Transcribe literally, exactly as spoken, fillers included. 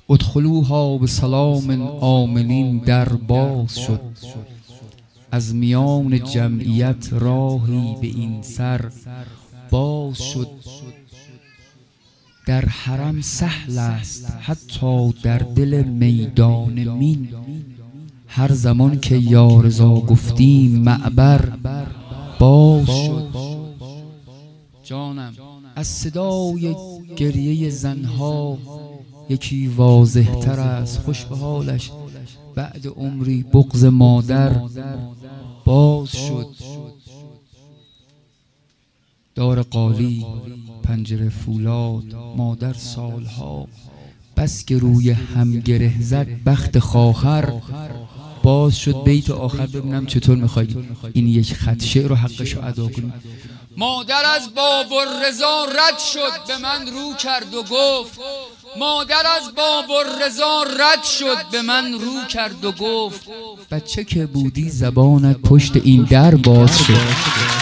ادخلوها به سلام آمنین در باز شد. از میان جمعیت راهی به این سر باز شد. در حرم سهل است حتی در دل میدان مین. هر زمان که یا رضا گفتیم معبر باز شد. جانم از صدای گریه زنها یکی واضح تر است. خوش به حالش بعد عمری بغض مادر باز شد. دار قالی پنجره فولاد مادر سالها بس که روی هم گره زد بخت خواهر باز شد. بیت آخر ببینم چطور میخوای این یک خط شعر رو حقش رو ادا کنیم. مادر از باب الرضا رد شد به من رو کرد و گفت. مادر از باب الرضا رد شد به من رو کرد و گفت. بچه که بودی زبانت پشت این در باز شد.